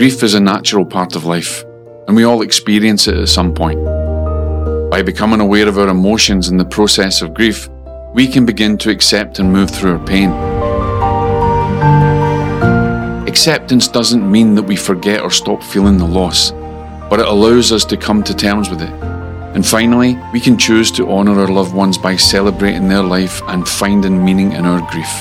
Grief is a natural part of life, and we all experience it at some point. By becoming aware of our emotions in the process of grief, we can begin to accept and move through our pain. Acceptance doesn't mean that we forget or stop feeling the loss, but it allows us to come to terms with it. And finally, we can choose to honour our loved ones by celebrating their life and finding meaning in our grief.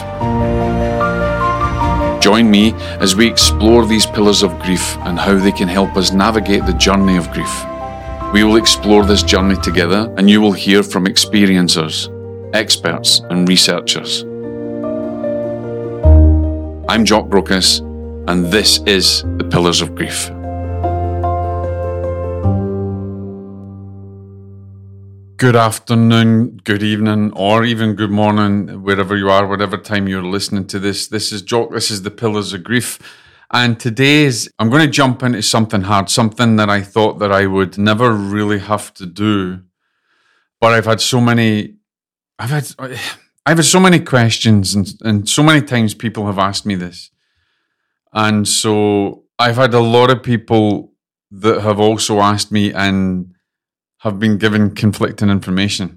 Join me as we explore these pillars of grief and how they can help us navigate the journey of grief. We will explore this journey together, and you will hear from experiencers, experts and researchers. I'm Jock Brocas, and this is The Pillars of Grief. Good afternoon, good evening, or even good morning, wherever you are, whatever time you're listening to this. This is Jock, this is The Pillars of Grief. And I'm going to jump into something hard, something that I thought that I would never really have to do. But I've had so many questions and so many times people have asked me this. And so I've had a lot of people that have also asked me and have been given conflicting information.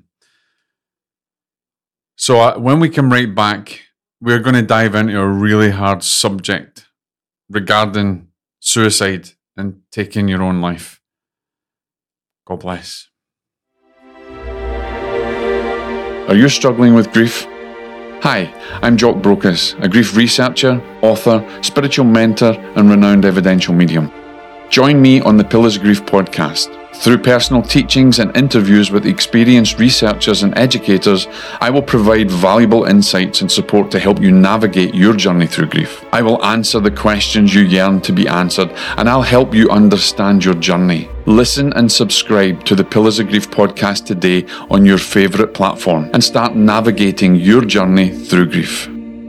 So when we come right back, we're going to dive into a really hard subject regarding suicide and taking your own life. God bless. Are you struggling with grief? Hi, I'm Jock Brocas, a grief researcher, author, spiritual mentor, and renowned evidential medium. Join me on the Pillars of Grief podcast. Through personal teachings and interviews with experienced researchers and educators, I will provide valuable insights and support to help you navigate your journey through grief. I will answer the questions you yearn to be answered, and I'll help you understand your journey. Listen and subscribe to the Pillars of Grief podcast today on your favourite platform and start navigating your journey through grief.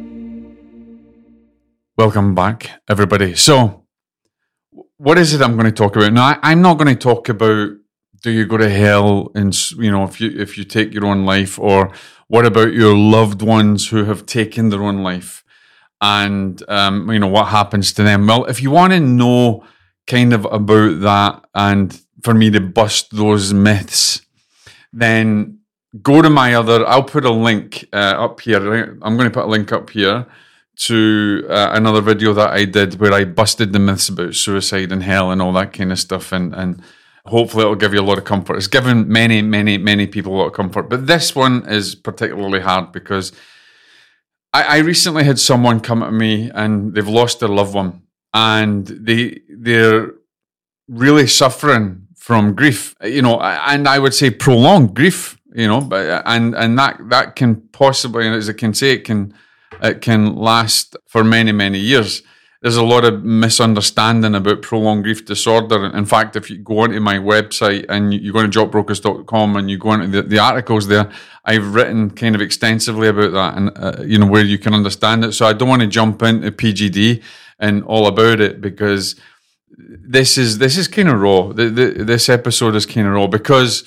Welcome back, everybody. So, what is it I'm going to talk about? Now, I'm not going to talk about do you go to hell and, if you take your own life, or what about your loved ones who have taken their own life and, what happens to them. Well, if you want to know kind of about that and for me to bust those myths, then go to I'll put a link up here. I'm going to put a link up here to another video that I did where I busted the myths about suicide and hell and all that kind of stuff, and hopefully it'll give you a lot of comfort. It's given many, many, many people a lot of comfort, but this one is particularly hard because I recently had someone come at me and they've lost their loved one, and they're really suffering from grief, and I would say prolonged grief, but and that can possibly, as I can say, it can last for many, many years. There's a lot of misunderstanding about prolonged grief disorder. In fact, if you go onto my website and you go to jockbrocas.com and you go into the articles there, I've written kind of extensively about that and, where you can understand it. So I don't want to jump into PGD and all about it because this is kind of raw. This episode is kind of raw because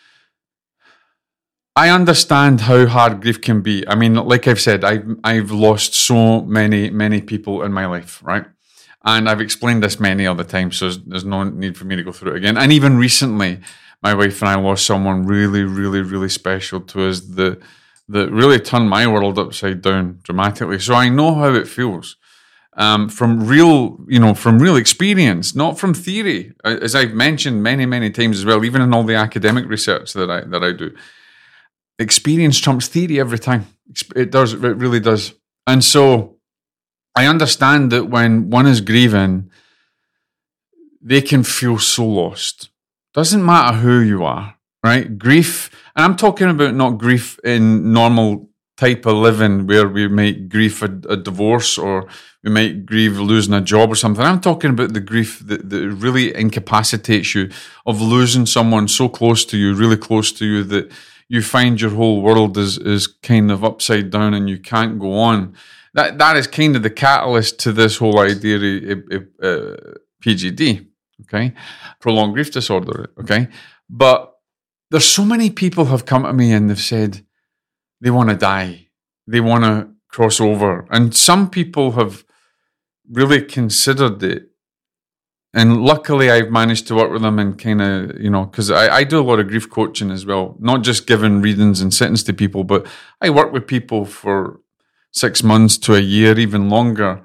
I understand how hard grief can be. I mean, like I've said, I've lost so many people in my life, right? And I've explained this many other times, so there's no need for me to go through it again. And even recently, my wife and I lost someone really, really, really special to us that really turned my world upside down dramatically. So I know how it feels from real experience, not from theory, as I've mentioned many, many times as well, even in all the academic research that I do. Experience trumps theory every time. It does. It really does. And so I understand that when one is grieving, they can feel so lost. Doesn't matter who you are, right? Grief, and I'm talking about not grief in normal type of living where we might grieve a divorce or we might grieve losing a job or something. I'm talking about the grief that really incapacitates you of losing someone so close to you, really close to you, that you find your whole world is kind of upside down and you can't go on. That is kind of the catalyst to this whole idea of PGD, okay? Prolonged grief disorder, okay? But there's so many people have come to me and they've said they want to die. They want to cross over. And some people have really considered it And luckily, I've managed to work with them and kind of, because I do a lot of grief coaching as well, not just giving readings and sittings to people, but I work with people for 6 months to a year, even longer.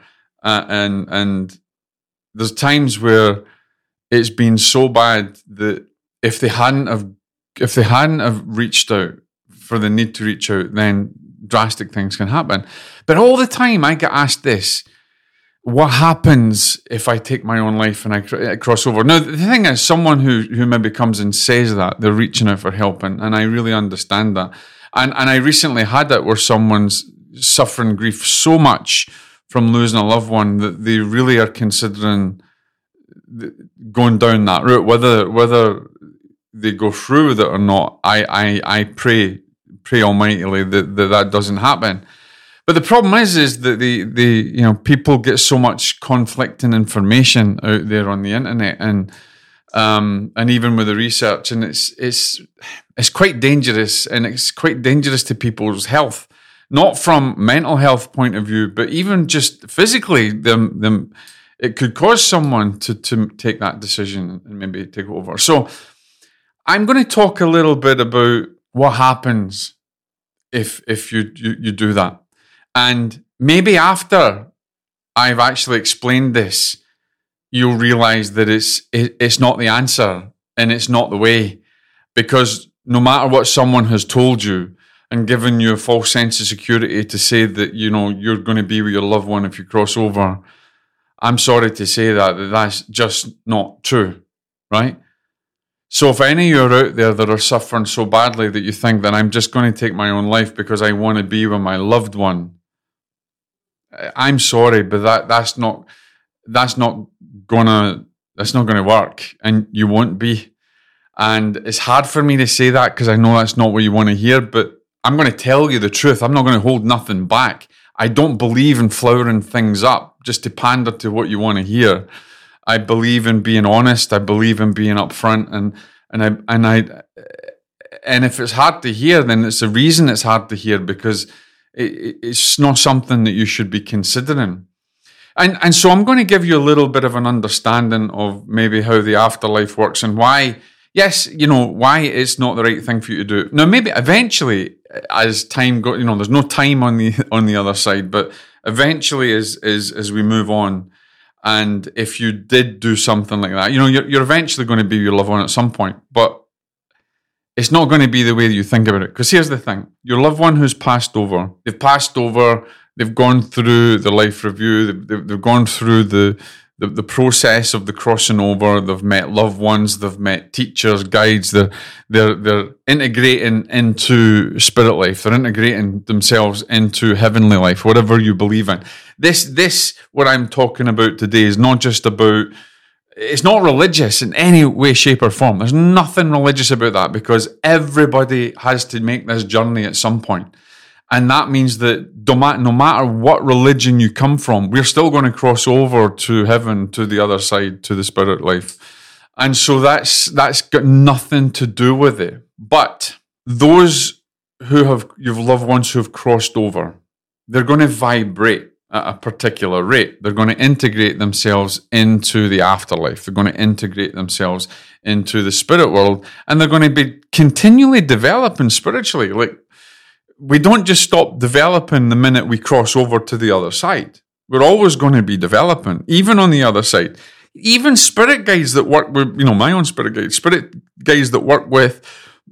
And there's times where it's been so bad that if they hadn't have reached out for the need to reach out, then drastic things can happen. But all the time I get asked this: what happens if I take my own life and I cross over? Now, the thing is, someone who maybe comes and says that, they're reaching out for help, and I really understand that. And I recently had that where someone's suffering grief so much from losing a loved one that they really are considering going down that route. Whether they go through with it or not, I pray almightily that doesn't happen. But the problem is that the people get so much conflicting information out there on the internet, and even with the research, and it's quite dangerous, and it's quite dangerous to people's health, not from mental health point of view, but even just physically. It could cause someone to take that decision and maybe take over. So I'm going to talk a little bit about what happens if you do that. And maybe after I've actually explained this, you'll realize that it's not the answer and it's not the way. Because no matter what someone has told you and given you a false sense of security to say that, you're going to be with your loved one if you cross over, I'm sorry to say that's just not true, right? So if any of you are out there that are suffering so badly that you think that I'm just going to take my own life because I want to be with my loved one, I'm sorry, but that's not gonna work, and you won't be. And it's hard for me to say that because I know that's not what you want to hear, but I'm going to tell you the truth. I'm not going to hold nothing back. I don't believe in flowering things up just to pander to what you want to hear. I believe in being honest. I believe in being upfront, and if it's hard to hear, then it's a reason it's hard to hear, because it's not something that you should be considering. And so I'm going to give you a little bit of an understanding of maybe how the afterlife works and why, why it's not the right thing for you to do. Now, maybe eventually, as time goes, there's no time on the other side, but eventually as we move on, and if you did do something like that, you're eventually going to be your loved one at some point, but it's not going to be the way that you think about it. Because here's the thing. Your loved one who's passed over, they've gone through the life review, they've gone through the process of the crossing over, they've met loved ones, they've met teachers, guides, they're integrating into spirit life, they're integrating themselves into heavenly life, whatever you believe in. This what I'm talking about today is not just about, it's not religious in any way, shape, or form. There's nothing religious about that, because everybody has to make this journey at some point. And that means that no matter what religion you come from, we're still going to cross over to heaven, to the other side, to the spirit life. And so that's got nothing to do with it. But those you've loved ones who have crossed over, they're going to vibrate at a particular rate. They're going to integrate themselves into the afterlife. They're going to integrate themselves into the spirit world, and they're going to be continually developing spiritually. Like, we don't just stop developing the minute we cross over to the other side. We're always going to be developing, even on the other side. Even spirit guides that work with, my own spirit guides that work with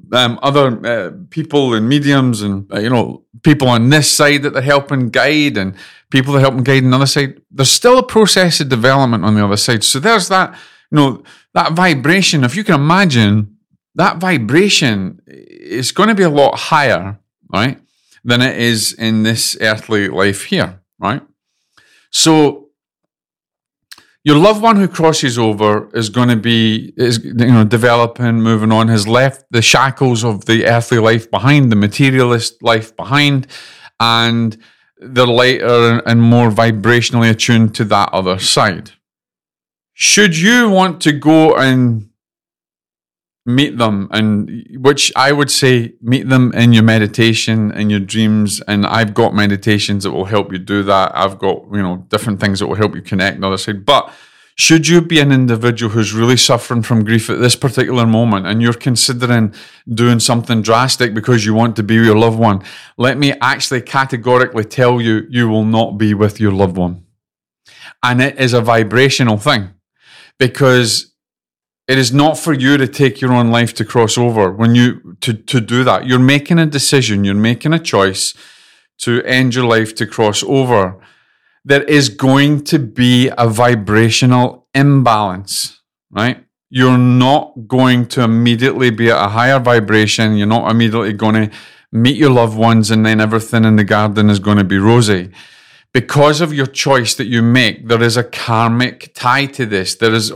other people and mediums and, people on this side that they're helping guide and people that are helping guide on the other side. There's still a process of development on the other side. So there's that, that vibration. If you can imagine, that vibration is going to be a lot higher, right, than it is in this earthly life here, right? So your loved one who crosses over is going to be, developing, moving on, has left the shackles of the earthly life behind, the materialist life behind, and they're lighter and more vibrationally attuned to that other side. Should you want to go and meet them, and which I would say meet them in your meditation, in your dreams, and I've got meditations that will help you do that. I've got, different things that will help you connect the other side. But Should you be an individual who's really suffering from grief at this particular moment and you're considering doing something drastic because you want to be with your loved one, let me actually categorically tell you, you will not be with your loved one. And it is a vibrational thing, because it is not for you to take your own life to cross over. When you to do that, you're making a decision, you're making a choice to end your life to cross over. There is going to be a vibrational imbalance, right? You're not going to immediately be at a higher vibration. You're not immediately going to meet your loved ones and then everything in the garden is going to be rosy. Because of your choice that you make, there is a karmic tie to this. There's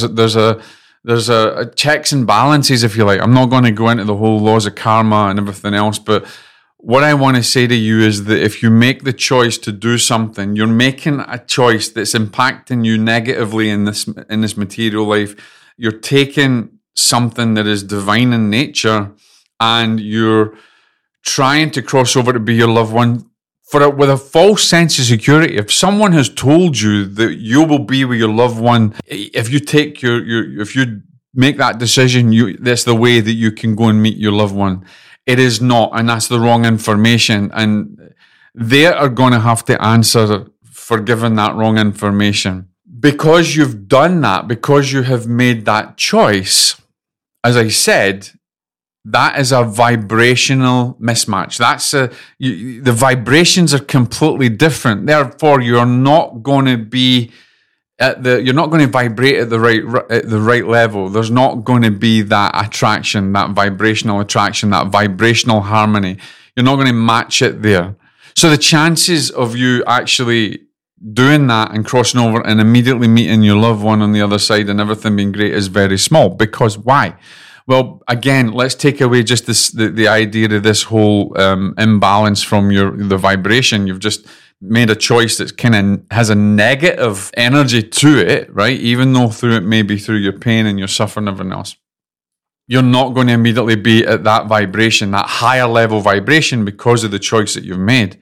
a checks and balances, if you like. I'm not going to go into the whole laws of karma and everything else, but what I want to say to you is that if you make the choice to do something, you're making a choice that's impacting you negatively in this material life. You're taking something that is divine in nature and you're trying to cross over to be your loved one with a false sense of security. If someone has told you that you will be with your loved one, if you take if you make that decision, that's the way that you can go and meet your loved one. It is not, and that's the wrong information. And they are going to have to answer for giving that wrong information. Because you've done that, because you have made that choice, as I said, that is a vibrational mismatch. The vibrations are completely different. Therefore, you're not going to be you're not going to vibrate at the right level. There's not going to be that attraction, that vibrational attraction, that vibrational harmony. You're not going to match it there. So the chances of you actually doing that and crossing over and immediately meeting your loved one on the other side and everything being great is very small. Because why? Well, again, let's take away just the idea of this whole imbalance from the vibration. You've just made a choice that kind of has a negative energy to it, right? Even though maybe through your pain and your suffering and everything else. You're not going to immediately be at that vibration, that higher level vibration, because of the choice that you've made.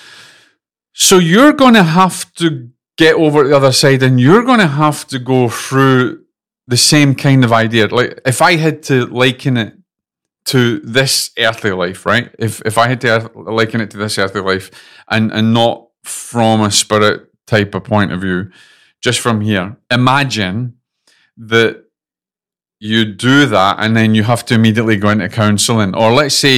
So you're going to have to get over to the other side and you're going to have to go through the same kind of idea. Like if I had to liken it to this earthly life, right? If I had to liken it to this earthly life and not from a spirit type of point of view, just from here, imagine that you do that and then you have to immediately go into counseling. Or let's say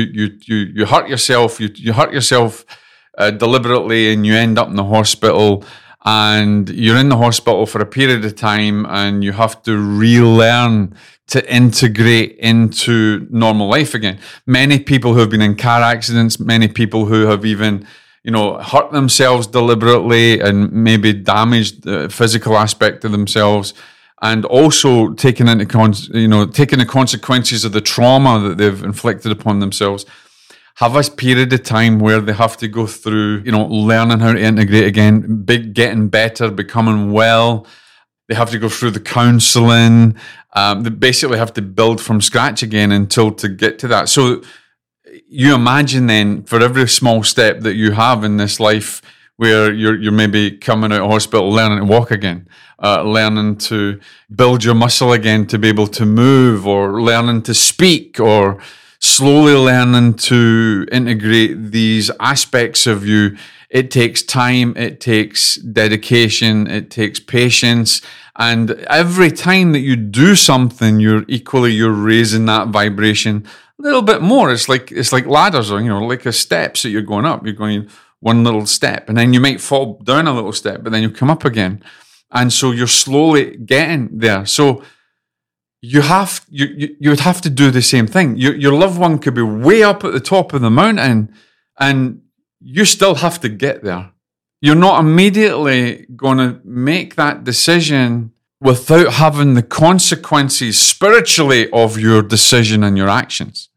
you hurt yourself, you hurt yourself deliberately and you end up in the hospital. And you're in the hospital for a period of time and you have to relearn to integrate into normal life again. Many people who have been in car accidents, many people who have even, hurt themselves deliberately and maybe damaged the physical aspect of themselves, and also taking the consequences of the trauma that they've inflicted upon themselves, have a period of time where they have to go through, learning how to integrate again, getting better, becoming well. They have to go through the counseling. They basically have to build from scratch again to get to that. So you imagine then, for every small step that you have in this life, where you're maybe coming out of hospital, learning to walk again, learning to build your muscle again to be able to move, or learning to speak, or slowly learning to integrate these aspects of you. It takes time, it takes dedication, it takes patience. And every time that you do something, you're raising that vibration a little bit more. It's like ladders, or like a steps that you're going up. You're going one little step, and then you might fall down a little step, but then you come up again. And so you're slowly getting there. So you would have to do the same thing. Your loved one could be way up at the top of the mountain, and you still have to get there. You're not immediately going to make that decision without having the consequences spiritually of your decision and your actions.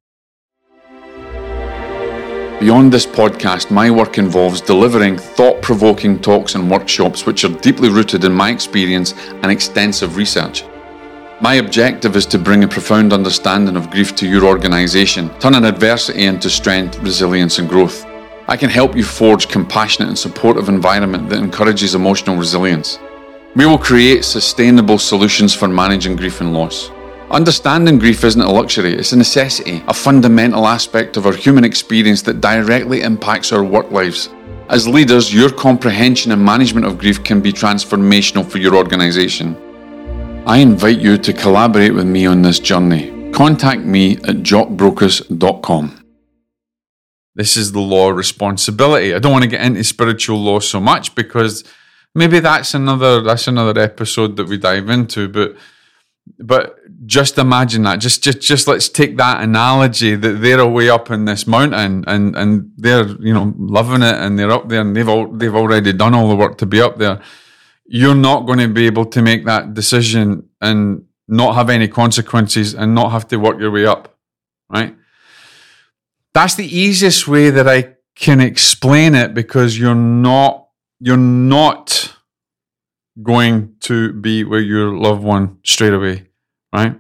Beyond this podcast, my work involves delivering thought-provoking talks and workshops which are deeply rooted in my experience and extensive research. My objective is to bring a profound understanding of grief to your organisation, turning adversity into strength, resilience and growth. I can help you forge a compassionate and supportive environment that encourages emotional resilience. We will create sustainable solutions for managing grief and loss. Understanding grief isn't a luxury, it's a necessity, a fundamental aspect of our human experience that directly impacts our work lives. As leaders, your comprehension and management of grief can be transformational for your organisation. I invite you to collaborate with me on this journey. Contact me at jockbrokers.com. This is the law of responsibility. I don't want to get into spiritual law so much because maybe that's another episode that we dive into, but just imagine that. Just let's take that analogy that they're way up in this mountain and they're loving it and they're up there and they've already done all the work to be up there. You're not going to be able to make that decision and not have any consequences and not have to work your way up, right? That's the easiest way that I can explain it, because you're not going to be with your loved one straight away, right?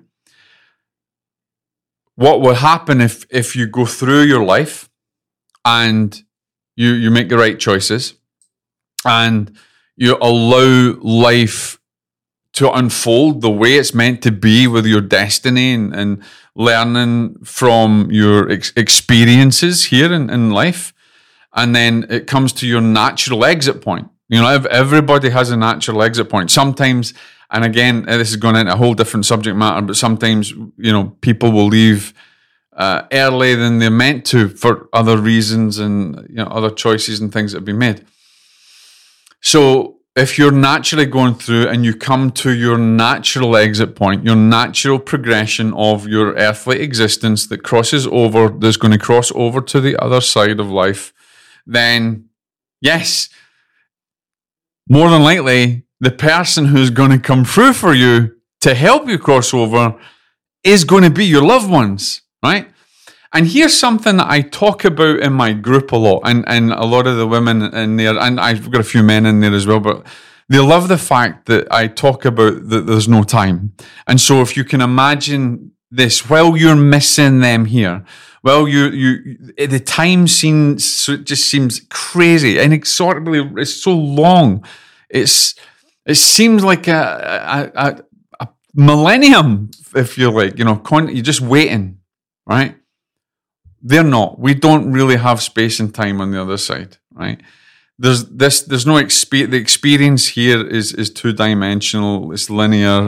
What will happen if you go through your life and you make the right choices and you allow life to unfold the way it's meant to be with your destiny and learning from your experiences here in life, and then it comes to your natural exit point. Everybody has a natural exit point. Sometimes, and again, this is going into a whole different subject matter, but sometimes, people will leave earlier than they're meant to for other reasons and, other choices and things that have been made. So if you're naturally going through and you come to your natural exit point, your natural progression of your earthly existence that's going to cross over to the other side of life, then yes, more than likely, the person who's going to come through for you to help you cross over is going to be your loved ones, right? And here's something that I talk about in my group a lot, and a lot of the women in there, and I've got a few men in there as well, but they love the fact that I talk about that there's no time. And so if you can imagine this, while you're missing them here, well, the time just seems crazy, inexorably. It's so long. It seems like a millennium, if you like. You're just waiting, right? They're not. We don't really have space and time on the other side, right? There's no experience. The experience here is two-dimensional. It's linear,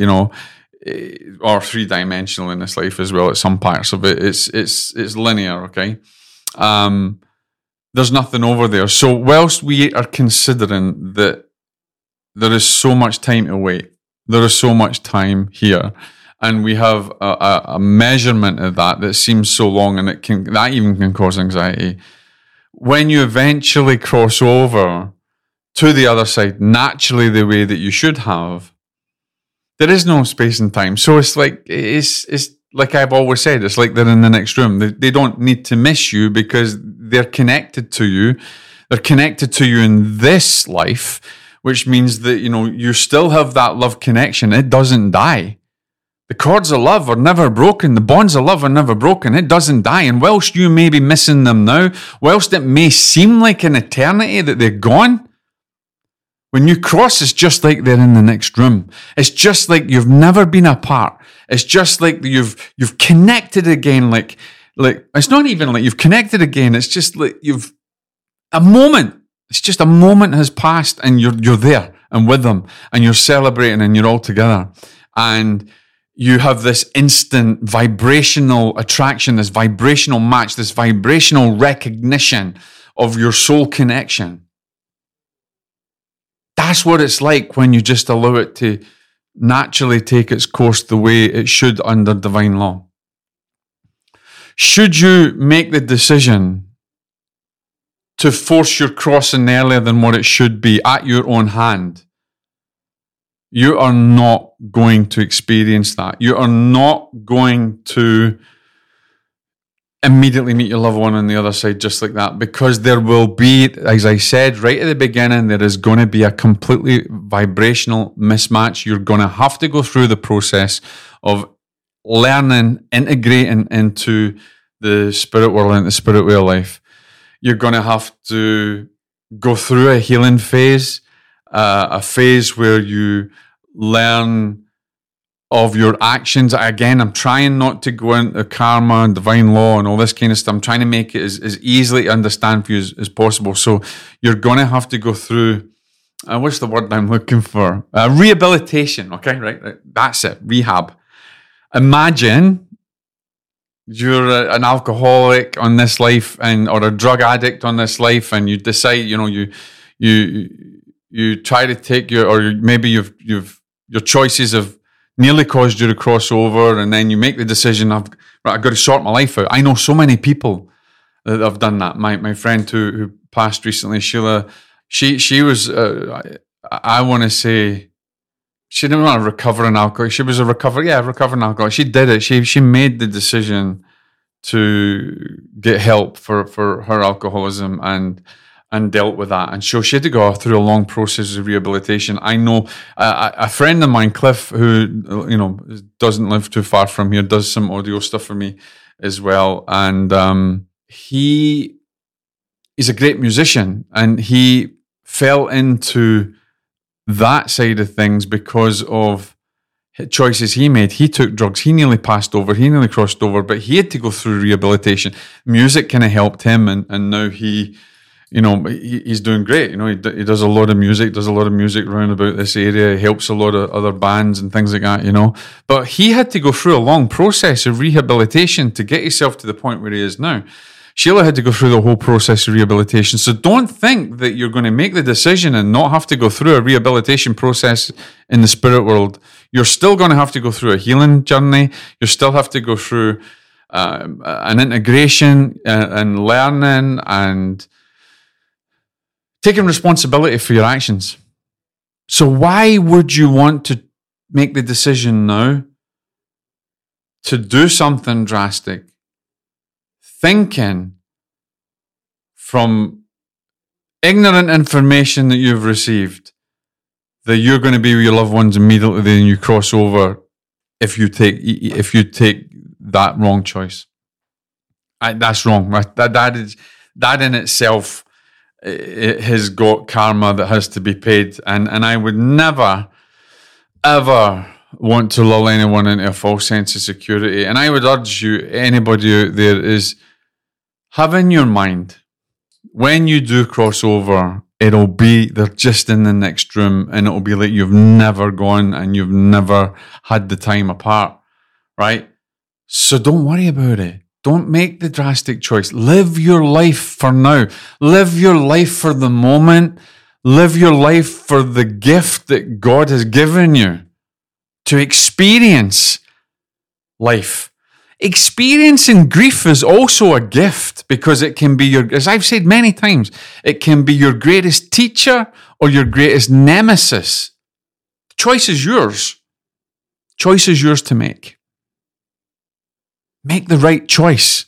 or three-dimensional in this life as well. At some parts of it, it's linear. Okay, there's nothing over there. So whilst we are considering that there is so much time to wait, there is so much time here, and we have a measurement of that seems so long, and that even can cause anxiety. When you eventually cross over to the other side, naturally the way that you should have, there is no space and time. So it's like I've always said, it's like they're in the next room. They don't need to miss you because they're connected to you. They're connected to you in this life, which means that you still have that love connection. It doesn't die. The cords of love are never broken. The bonds of love are never broken. It doesn't die. And whilst you may be missing them now, whilst it may seem like an eternity that they're gone, when you cross, it's just like they're in the next room. It's just like you've never been apart. It's just like you've connected again. Like it's not even like you've connected again. It's just like a moment. It's just a moment has passed, and you're there and with them, and you're celebrating, and you're all together, and you have this instant vibrational attraction, this vibrational match, this vibrational recognition of your soul connection. That's what it's like when you just allow it to naturally take its course the way it should under divine law. Should you make the decision to force your crossing earlier than what it should be at your own hand, you are not going to experience that. You are not going to immediately meet your loved one on the other side just like that, because there will be, as I said right at the beginning, there is going to be a completely vibrational mismatch. You're going to have to go through the process of learning, integrating into the spirit world and the spirit way of life. You're going to have to go through a healing phase. a phase where you learn of your actions. Again, I'm trying not to go into karma and divine law and all this kind of stuff. I'm trying to make it as easily to understand for you as possible. So you're going to have to go through, what's the word I'm looking for? Rehabilitation, okay? Right? That's it, rehab. Imagine you're an alcoholic on this life or a drug addict on this life, and you decide, you try to take maybe your choices have nearly caused you to cross over, and then you make the decision of, right, I've got to sort my life out. I know so many people that have done that. My friend who passed recently, Sheila, she was, I want to say, she didn't want to recover an alcoholic. She was a recovering alcoholic. She did it. She made the decision to get help for her alcoholism and dealt with that. And so she had to go through a long process of rehabilitation. I know a friend of mine, Cliff, who doesn't live too far from here, does some audio stuff for me as well. And he is a great musician, and he fell into that side of things because of choices he made. He took drugs. He nearly passed over. He nearly crossed over, but he had to go through rehabilitation. Music kind of helped him, and now he's doing great. He does a lot of music, around about this area. He helps a lot of other bands and things like that, But he had to go through a long process of rehabilitation to get himself to the point where he is now. Sheila had to go through the whole process of rehabilitation. So don't think that you're going to make the decision and not have to go through a rehabilitation process in the spirit world. You're still going to have to go through a healing journey. You still have to go through an integration and learning and taking responsibility for your actions. So why would you want to make the decision now to do something drastic, thinking from ignorant information that you've received that you're going to be with your loved ones immediately, then you cross over if you take that wrong choice? That's wrong. That in itself, it has got karma that has to be paid, and I would never ever want to lull anyone into a false sense of security. And I would urge you, anybody out there, is have in your mind, when you do cross over, it'll be they're just in the next room, and it'll be like you've never gone and you've never had the time apart, right? So don't worry about it. Don't make the drastic choice. Live your life for now. Live your life for the moment. Live your life for the gift that God has given you to experience life. Experiencing grief is also a gift, because it can be as I've said many times, it can be your greatest teacher or your greatest nemesis. The choice is yours. Choice is yours to make. Make the right choice.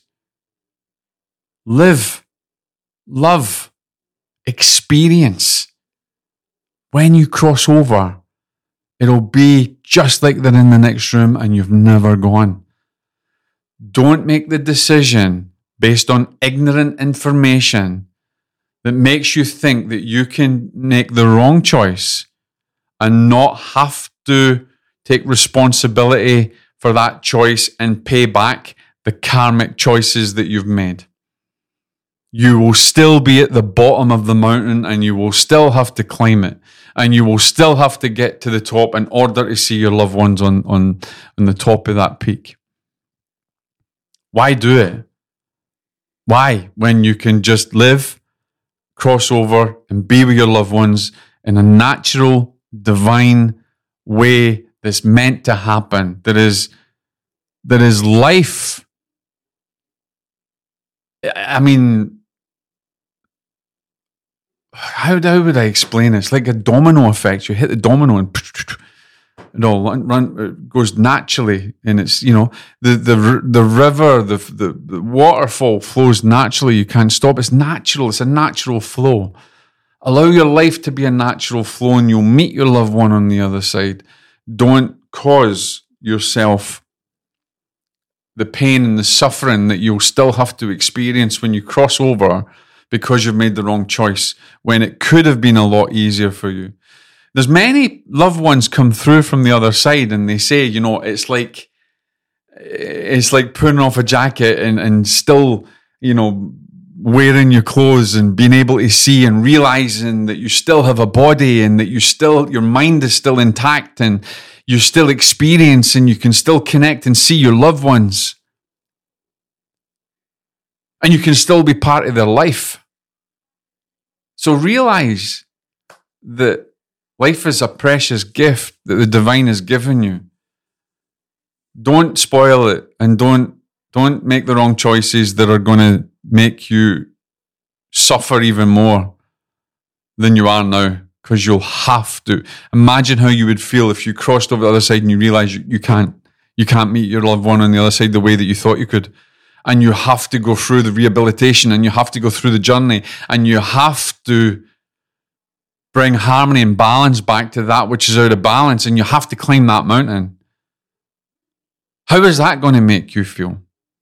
Live, love, experience. When you cross over, it'll be just like they're in the next room and you've never gone. Don't make the decision based on ignorant information that makes you think that you can make the wrong choice and not have to take responsibility for that choice and pay back the karmic choices that you've made. You will still be at the bottom of the mountain, and you will still have to climb it, and you will still have to get to the top in order to see your loved ones on the top of that peak. Why do it? Why? When you can just live, cross over, and be with your loved ones in a natural, divine way that's meant to happen. That is life. I mean, how would I explain this? Like a domino effect. You hit the domino and it goes naturally, and it's the river, the waterfall flows naturally. You can't stop. It's natural. It's a natural flow. Allow your life to be a natural flow, and you'll meet your loved one on the other side. Don't cause yourself the pain and the suffering that you'll still have to experience when you cross over, because you've made the wrong choice when it could have been a lot easier for you. There's many loved ones come through from the other side and they say, it's like putting off a jacket and still, wearing your clothes and being able to see and realizing that you still have a body and that your mind is still intact and you still experience and you can still connect and see your loved ones. And you can still be part of their life. So realize that life is a precious gift that the divine has given you. Don't spoil it and don't make the wrong choices that are going to make you suffer even more than you are now, because you'll have to. Imagine how you would feel if you crossed over the other side and you realize you can't meet your loved one on the other side the way that you thought you could. And you have to go through the rehabilitation and you have to go through the journey and you have to bring harmony and balance back to that which is out of balance, and you have to climb that mountain. How is that going to make you feel?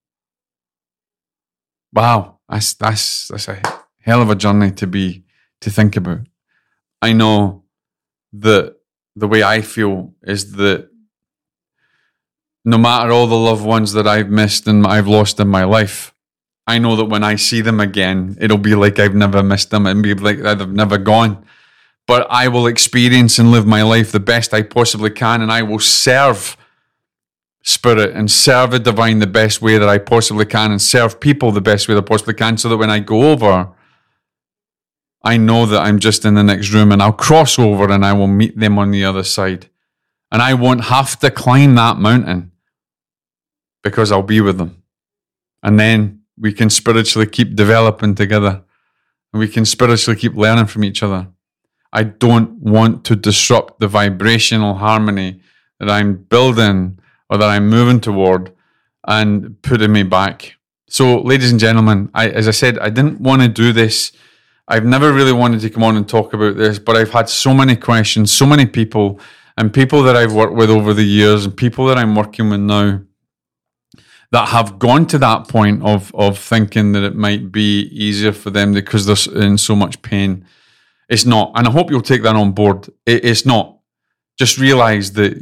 Wow, that's a hell of a journey to think about. I know that the way I feel is that no matter all the loved ones that I've missed and I've lost in my life, I know that when I see them again, it'll be like I've never missed them and be like they've never gone. But I will experience and live my life the best I possibly can, and I will serve Spirit and serve the divine the best way that I possibly can and serve people the best way that I possibly can, so that when I go over, I know that I'm just in the next room and I'll cross over and I will meet them on the other side. And I won't have to climb that mountain because I'll be with them. And then we can spiritually keep developing together and we can spiritually keep learning from each other. I don't want to disrupt the vibrational harmony that I'm building or that I'm moving toward and putting me back. So, ladies and gentlemen, as I said, I didn't want to do this. I've never really wanted to come on and talk about this, but I've had so many questions, so many people, and people that I've worked with over the years and people that I'm working with now that have gone to that point of thinking that it might be easier for them because they're in so much pain. It's not. And I hope you'll take that on board. It's not. Just realize that,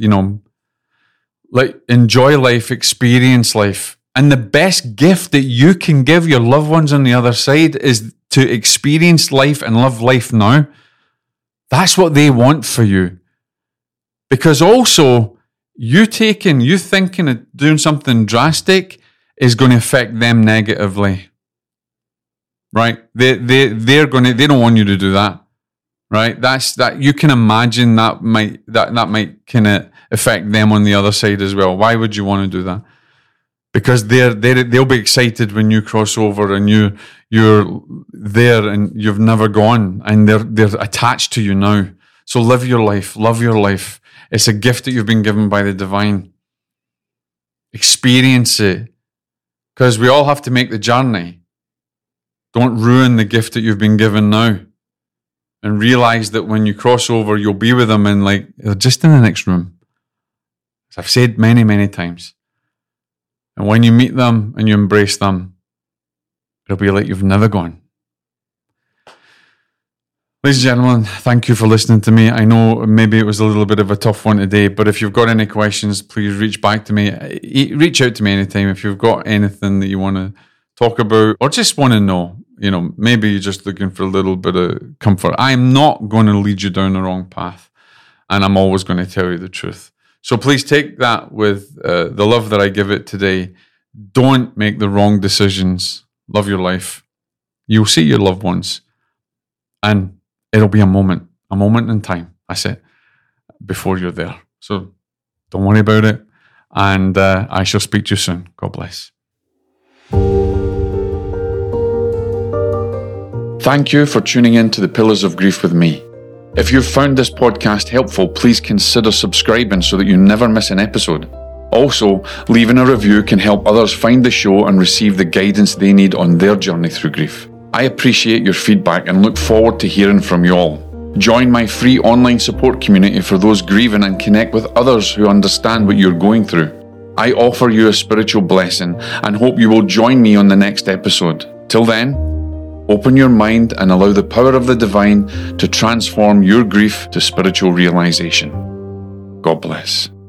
enjoy life, experience life. And the best gift that you can give your loved ones on the other side is to experience life and live life now. That's what they want for you. Because also, you thinking of doing something drastic is going to affect them negatively. Right? They don't want you to do that. Right? That you can imagine that might kind of affect them on the other side as well. Why would you want to do that? Because they'll be excited when you cross over and you're there and you've never gone and they're attached to you now. So live your life, love your life. It's a gift that you've been given by the divine. Experience it. Because we all have to make the journey. Don't ruin the gift that you've been given now. And realize that when you cross over, you'll be with them and they're just in the next room. As I've said many, many times. And when you meet them and you embrace them, it'll be like you've never gone. Ladies and gentlemen, thank you for listening to me. I know maybe it was a little bit of a tough one today, but if you've got any questions, please reach back to me. Reach out to me anytime if you've got anything that you want to talk about or just want to know. Maybe you're just looking for a little bit of comfort. I'm not going to lead you down the wrong path, and I'm always going to tell you the truth. So please take that with the love that I give it today. Don't make the wrong decisions. Love your life. You'll see your loved ones, and it'll be a moment in time. That's it, before you're there. So don't worry about it, and I shall speak to you soon. God bless. Thank you for tuning in to the Pillars of Grief with me. If you've found this podcast helpful, please consider subscribing so that you never miss an episode. Also, leaving a review can help others find the show and receive the guidance they need on their journey through grief. I appreciate your feedback and look forward to hearing from you all. Join my free online support community for those grieving and connect with others who understand what you're going through. I offer you a spiritual blessing and hope you will join me on the next episode. Till then, Open your mind and allow the power of the divine to transform your grief to spiritual realization. God bless.